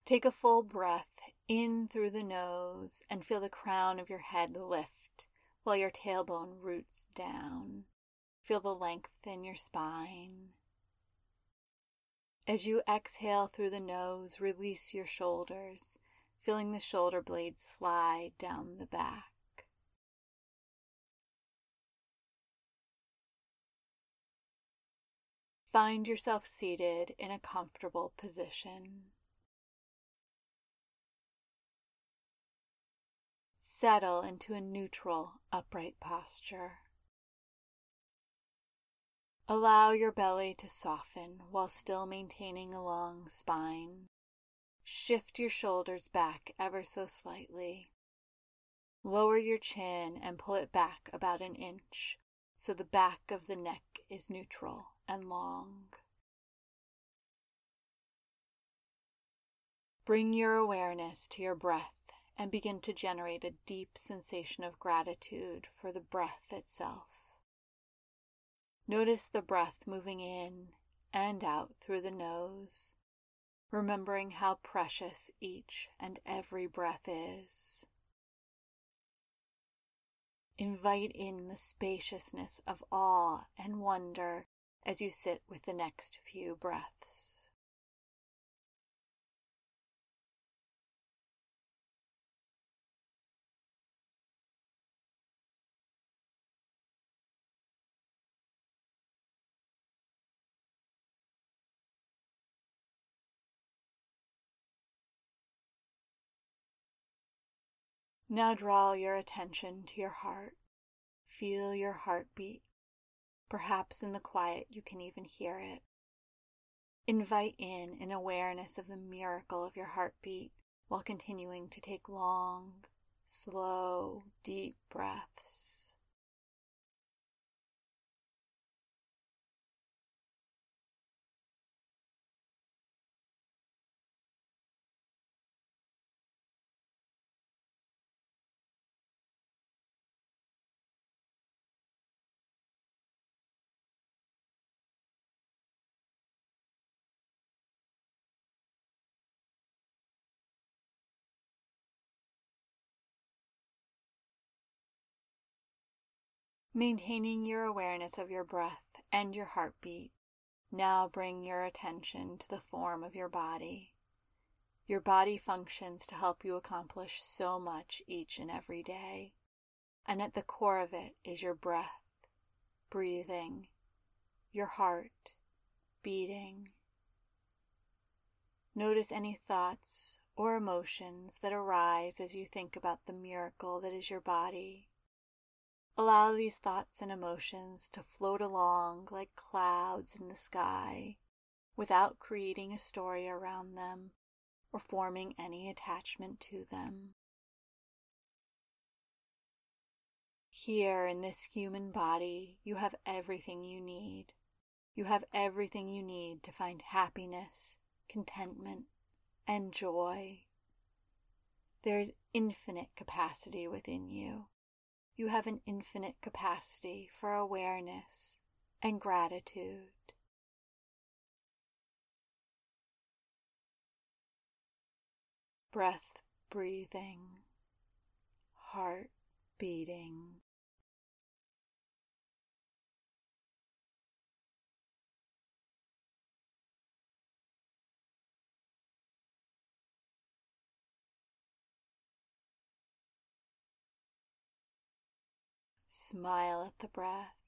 Take a full breath in through the nose and feel the crown of your head lift while your tailbone roots down. Feel the length in your spine. As you exhale through the nose, release your shoulders, feeling the shoulder blades slide down the back. Find yourself seated in a comfortable position. Settle into a neutral, upright posture. Allow your belly to soften while still maintaining a long spine. Shift your shoulders back ever so slightly. Lower your chin and pull it back about an inch so the back of the neck is neutral and long. Bring your awareness to your breath and begin to generate a deep sensation of gratitude for the breath itself. Notice the breath moving in and out through the nose, remembering how precious each and every breath is. Invite in the spaciousness of awe and wonder as you sit with the next few breaths. Now draw your attention to your heart. Feel your heartbeat. Perhaps in the quiet you can even hear it. Invite in an awareness of the miracle of your heartbeat while continuing to take long, slow, deep breaths. Maintaining your awareness of your breath and your heartbeat, now bring your attention to the form of your body. Your body functions to help you accomplish so much each and every day, and at the core of it is your breath, breathing, your heart, beating. Notice any thoughts or emotions that arise as you think about the miracle that is your body. Allow these thoughts and emotions to float along like clouds in the sky without creating a story around them or forming any attachment to them. Here in this human body, you have everything you need. You have everything you need to find happiness, contentment, and joy. There is infinite capacity within you. You have an infinite capacity for awareness and gratitude. Breath breathing, heart beating. Smile at the breath.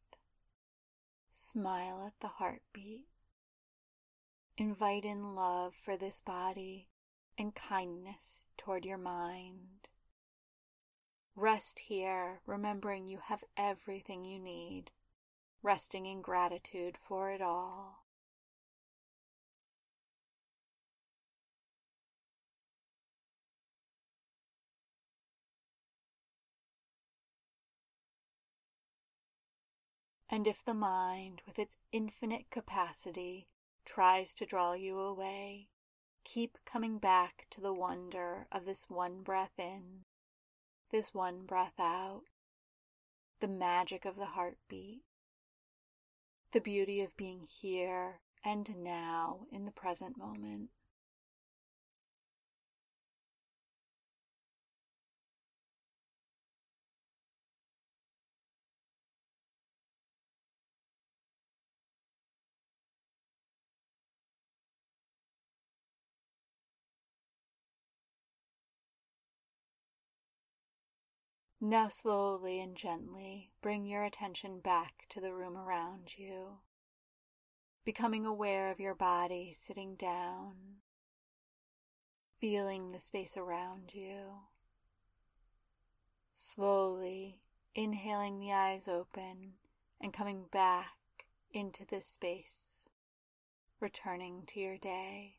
Smile at the heartbeat. Invite in love for this body and kindness toward your mind. Rest here, remembering you have everything you need, resting in gratitude for it all. And if the mind, with its infinite capacity, tries to draw you away, keep coming back to the wonder of this one breath in, this one breath out, the magic of the heartbeat, the beauty of being here and now in the present moment. Now slowly and gently bring your attention back to the room around you, becoming aware of your body sitting down, feeling the space around you. Slowly inhaling, the eyes open and coming back into this space, returning to your day.